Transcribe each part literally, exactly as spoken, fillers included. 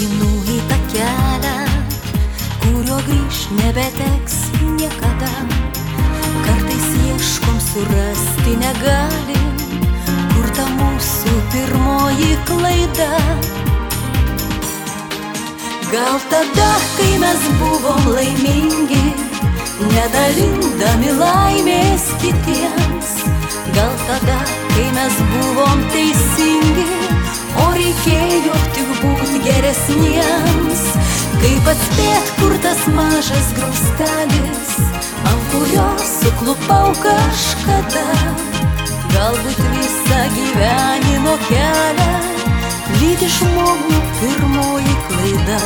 einu į tą kelią, kurio grįž nebeteks niekada. Kartais ieškom, surasti negalim, kur ta mūsų pirmoji klaida. Gal tada, kai mes buvom laimingi, nedalindami laimės kitiems. Gal tada, kai mes buvom teisingi, o reikėjo tik būt geresniems. Kaip atspėt, kur tas mažas grumstelis, ant kurio suklupau kažkada. Galbūt visą gyvenimo kelią lydi žmogų pirmoji klaida.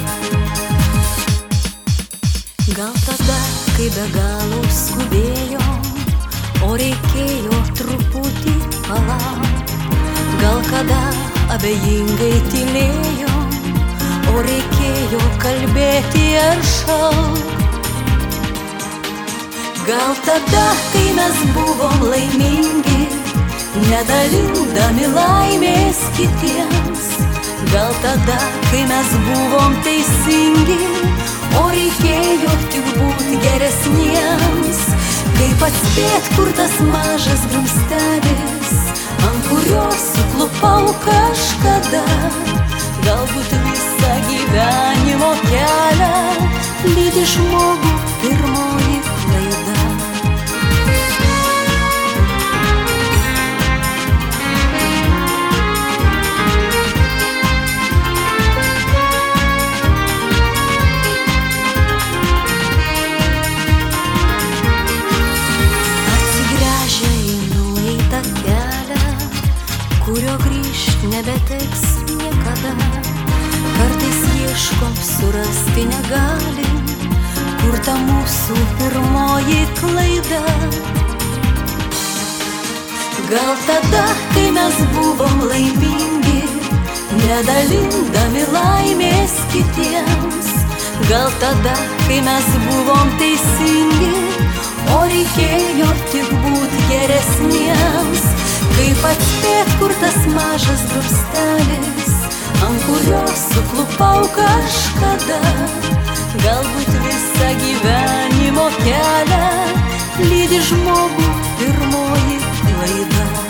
Gal tada, kai be galo skubėjom, o reikėjo truputį palauk. Gal kada abejingai tylėjom, o reikėjo kalbėti ar šaukt. Gal tada, kai mes buvom laimingi, nedalindami laimės kitiems. Gal tada, kai mes buvom teisingi, o reikėjo tik būt geresniems. Kaip atspėt, kur tas mažas grumstelis, ant kurio suklupau kažkada. Galbūt visą gyvenimo kelią lydi žmogų pirmoji klaida. Kurio grįžt nebeteks niekada. Kartais ieškom, surasti negalim, kur ta mūsų pirmoji klaida. Gal tada, kai mes buvom laimingi, nedalindami laimės kitiems. Gal tada, kai mes buvom teisingi, o reikėjo tik būt geresniems. Kaip atspėt, kur tas mažas grumstelis, ant kurio suklupau kažkada. Galbūt visą gyvenimo kelią lydi žmogų pirmoji klaida.